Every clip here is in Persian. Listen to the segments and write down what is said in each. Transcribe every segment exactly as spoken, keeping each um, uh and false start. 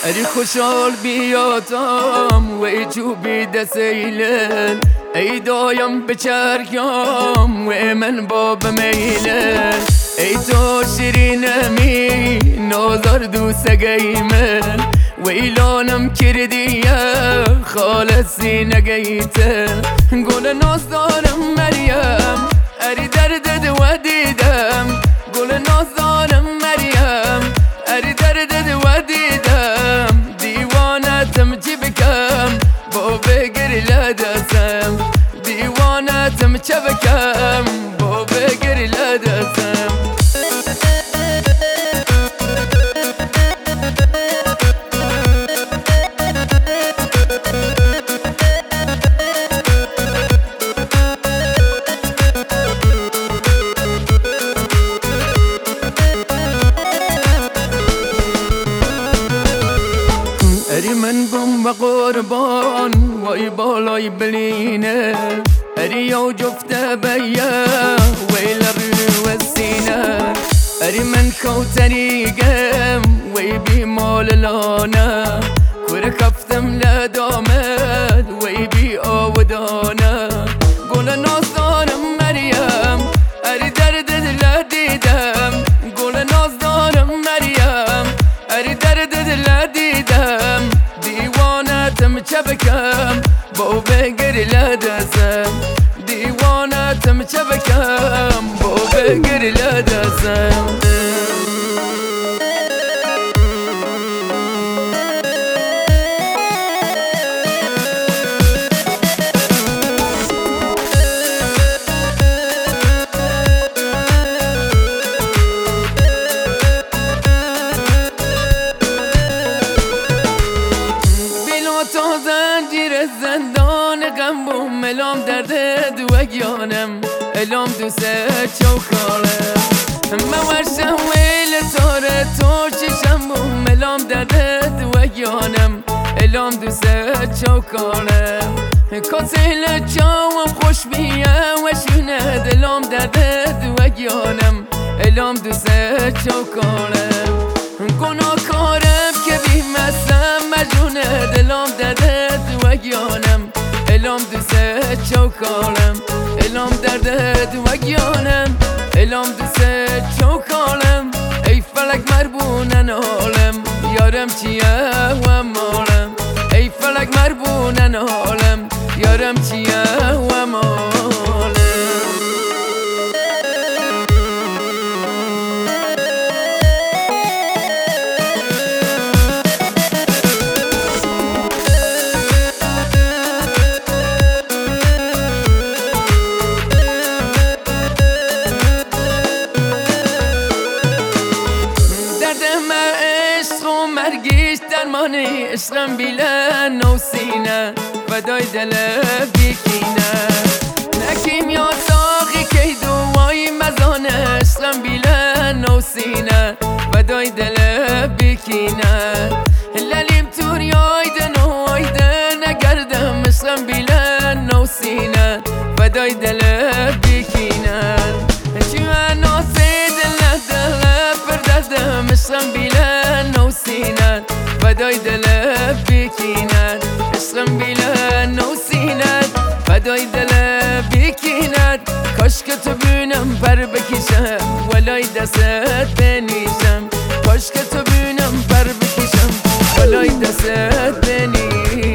اری خوشحال بیاتم و ای جوبی دسیلن ای دایم بچرگم و من باب میلن ای تو شیرینمی نازار دوست گیمن و ایلانم کردی خالصی نگیتن گل ناز دارم مریم اری درد و دیدم گل ناز دارم مریم اری درد و دیدم دیوانتم چی بکم با بگر لدستم دیوانتم چه بکم با بگر لدستم اری من بم و قربان وای بالای بلینه اری یو جفته بیا ویل رو و سینه اری من کوتریگم وی بی مال لانه کور کفتم لدامد وی بی آودانه گل ناز دارم مریم اری درد لدیدم گل ناز دارم مریم اری درد لدیدم دیوانتم چه بکم با بگر لدستم دیوانتم چه بکم با بگر لدستم زندان غم بوم الام درد دوگیانم الام دوست چوکارم من ورشم ویل تاره تو چشم بوم الام درد دوگیانم الام دوست چوکارم کاسیل چاوم خوش بیم و شونه دلام درد دوگیانم الام دوست چوکارم گناهکارم که بیمستم مجونه دلام درد وگیانم الام دوست چوکالم الام درد وگیانم الام دوست چوکالم ای فلک مربونن حالم یارم چیه و مالم ای فلک مربونن حالم یارم چیه و مالم مرگیش درمانی عشقم بیله نو سینه فدای دل بیکینه نکیم یا ساقی که دوای مزانه عشقم بیله نو سینه فدای دل بیکینه للیم تور یایدن و آیدن نگردم عشقم بیله نو سینه فدای دل بیکینه چوه ناسه دل دل پردردم عشقم بیله نو سینه فدای دل بیکینه عشقم بیله نو سینه فدای دل بیکینه کاش که تو بینم پر بکشم ولای دستت بنیشم کاش که تو بینم پر بکشم ولای دستت بنیشم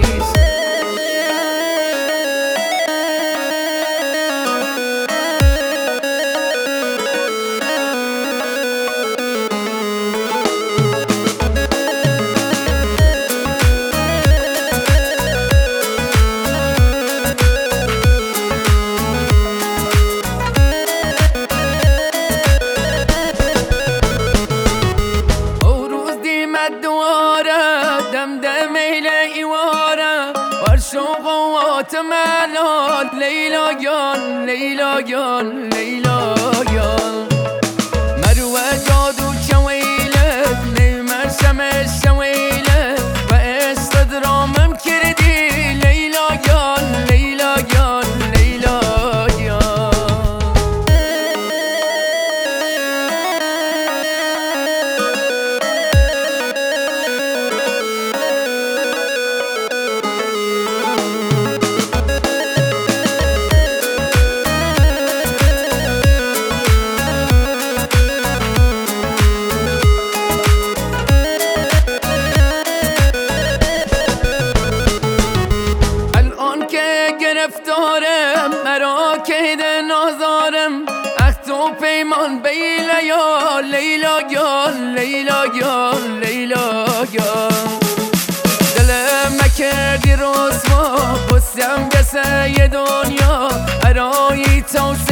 دم دم ایواره ورشوق و تملال لیلا گان لیلا گان لیلا گان مروه جادو چویله نیمر شمش شویله و استدرامم کردی لیلا گان لیلا گان لیلا گان بیله یا لیلا گل لیلا گل لیلا گل دلم نکردی رسوا بستم قصه دنیا ارایی تو